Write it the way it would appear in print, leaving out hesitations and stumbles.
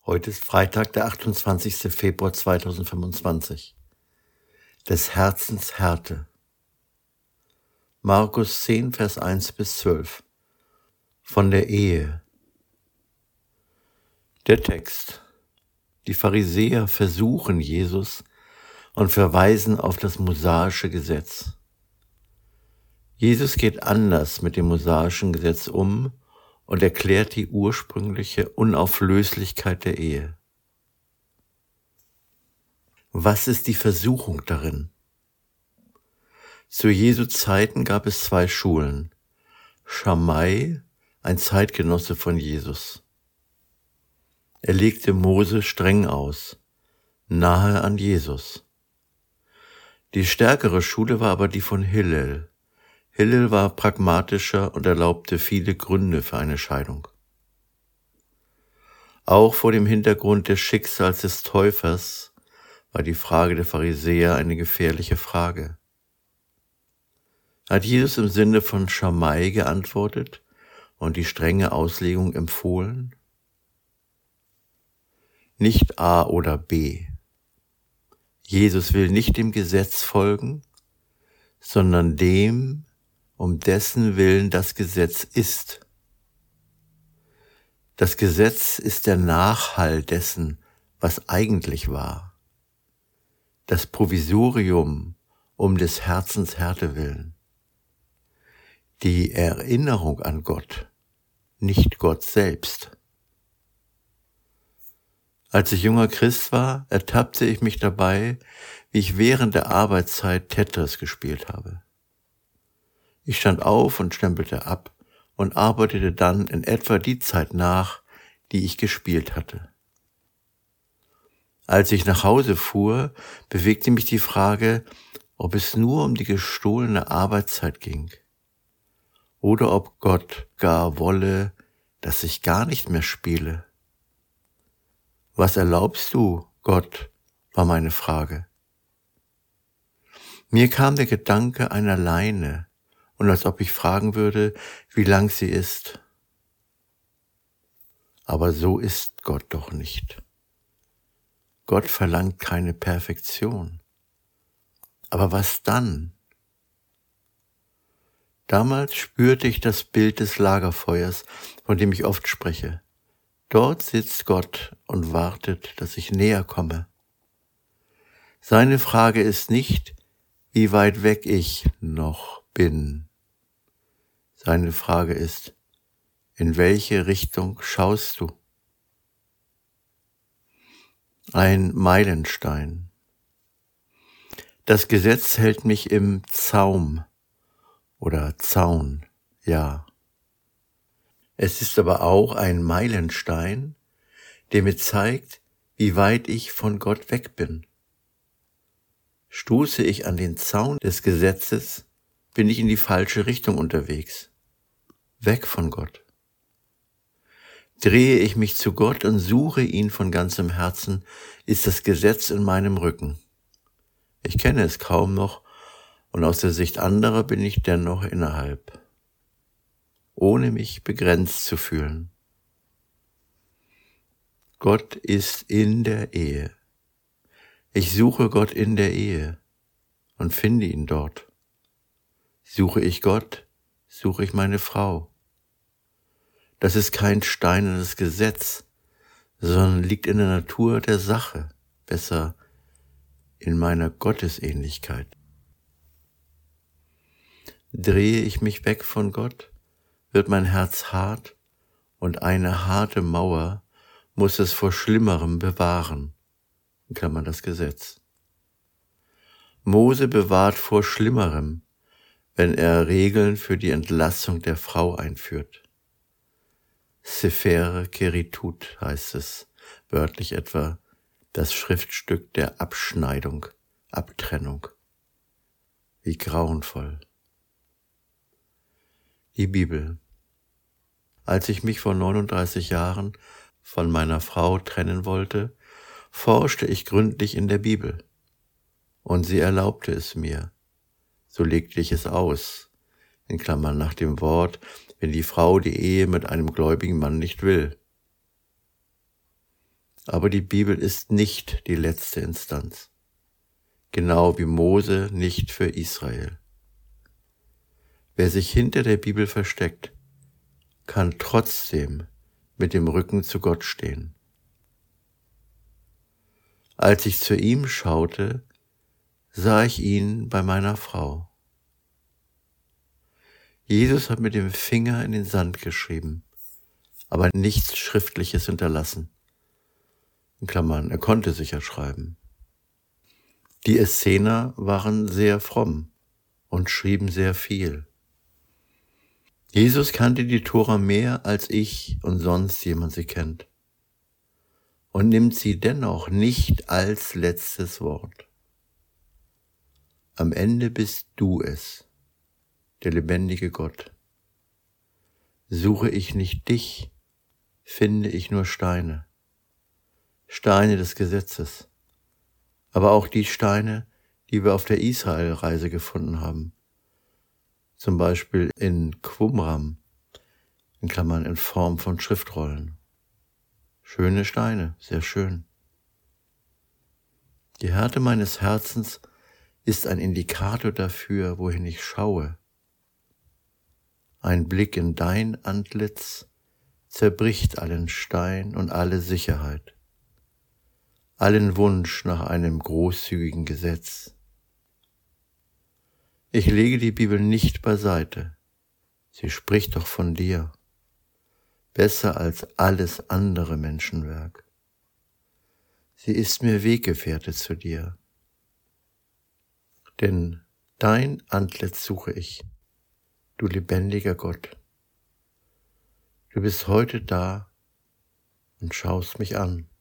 Heute ist Freitag, der 28. Februar 2025. Des Herzens Härte. Markus 10, Vers 1-12. Von der Ehe. Der Text. Die Pharisäer versuchen Jesus und verweisen auf das mosaische Gesetz. Jesus geht anders mit dem mosaischen Gesetz um und erklärt die ursprüngliche Unauflöslichkeit der Ehe. Was ist die Versuchung darin? Zu Jesu Zeiten gab es 2 Schulen. Schamai, ein Zeitgenosse von Jesus. Er legte Mose streng aus, nahe an Jesus. Die stärkere Schule war aber die von Hillel. Hillel war pragmatischer und erlaubte viele Gründe für eine Scheidung. Auch vor dem Hintergrund des Schicksals des Täufers war die Frage der Pharisäer eine gefährliche Frage. Hat Jesus im Sinne von Schamai geantwortet und die strenge Auslegung empfohlen? Nicht A oder B. Jesus will nicht dem Gesetz folgen, sondern dem, um dessen Willen das Gesetz ist. Das Gesetz ist der Nachhall dessen, was eigentlich war. Das Provisorium um des Herzens Härte willen. Die Erinnerung an Gott, nicht Gott selbst. Als ich junger Christ war, ertappte ich mich dabei, wie ich während der Arbeitszeit Tetris gespielt habe. Ich stand auf und stempelte ab und arbeitete dann in etwa die Zeit nach, die ich gespielt hatte. Als ich nach Hause fuhr, bewegte mich die Frage, ob es nur um die gestohlene Arbeitszeit ging oder ob Gott gar wolle, dass ich gar nicht mehr spiele. Was erlaubst du, Gott, war meine Frage. Mir kam der Gedanke einer Leine, und als ob ich fragen würde, wie lang sie ist. Aber so ist Gott doch nicht. Gott verlangt keine Perfektion. Aber was dann? Damals spürte ich das Bild des Lagerfeuers, von dem ich oft spreche. Dort sitzt Gott und wartet, dass ich näher komme. Seine Frage ist nicht, wie weit weg ich noch bin. Seine Frage ist, in welche Richtung schaust du? Ein Meilenstein. Das Gesetz hält mich im Zaum oder Zaun, ja. Es ist aber auch ein Meilenstein, der mir zeigt, wie weit ich von Gott weg bin. Stoße ich an den Zaun des Gesetzes, bin ich in die falsche Richtung unterwegs, weg von Gott. Drehe ich mich zu Gott und suche ihn von ganzem Herzen, ist das Gesetz in meinem Rücken. Ich kenne es kaum noch und aus der Sicht anderer bin ich dennoch innerhalb, ohne mich begrenzt zu fühlen. Gott ist in der Ehe. Ich suche Gott in der Ehe und finde ihn dort. Suche ich Gott, suche ich meine Frau. Das ist kein steinernes Gesetz, sondern liegt in der Natur der Sache, besser in meiner Gottesähnlichkeit. Drehe ich mich weg von Gott, wird mein Herz hart und eine harte Mauer muss es vor Schlimmerem bewahren, in Klammern das Gesetz. Mose bewahrt vor Schlimmerem, wenn er Regeln für die Entlassung der Frau einführt. Sefer Keritut heißt es, wörtlich etwa das Schriftstück der Abschneidung, Abtrennung. Wie grauenvoll. Die Bibel. Als ich mich vor 39 Jahren von meiner Frau trennen wollte, forschte ich gründlich in der Bibel. Und sie erlaubte es mir. So legte ich es aus, in Klammern nach dem Wort, wenn die Frau die Ehe mit einem gläubigen Mann nicht will. Aber die Bibel ist nicht die letzte Instanz, genau wie Mose nicht für Israel. Wer sich hinter der Bibel versteckt, kann trotzdem mit dem Rücken zu Gott stehen. Als ich zu ihm schaute, sah ich ihn bei meiner Frau. Jesus hat mit dem Finger in den Sand geschrieben, aber nichts Schriftliches hinterlassen. In Klammern, er konnte sicher schreiben. Die Essener waren sehr fromm und schrieben sehr viel. Jesus kannte die Tora mehr, als ich und sonst jemand sie kennt, und nimmt sie dennoch nicht als letztes Wort. Am Ende bist du es, der lebendige Gott. Suche ich nicht dich, finde ich nur Steine des Gesetzes, aber auch die Steine, die wir auf der Israelreise gefunden haben, zum Beispiel in Qumran, in Klammern in Form von Schriftrollen. Schöne Steine, sehr schön. Die Härte meines Herzens ist ein Indikator dafür, wohin ich schaue. Ein Blick in dein Antlitz zerbricht allen Stein und alle Sicherheit, allen Wunsch nach einem großzügigen Gesetz. Ich lege die Bibel nicht beiseite, sie spricht doch von dir, besser als alles andere Menschenwerk. Sie ist mir Weggefährte zu dir, denn dein Antlitz suche ich, du lebendiger Gott. Du bist heute da und schaust mich an.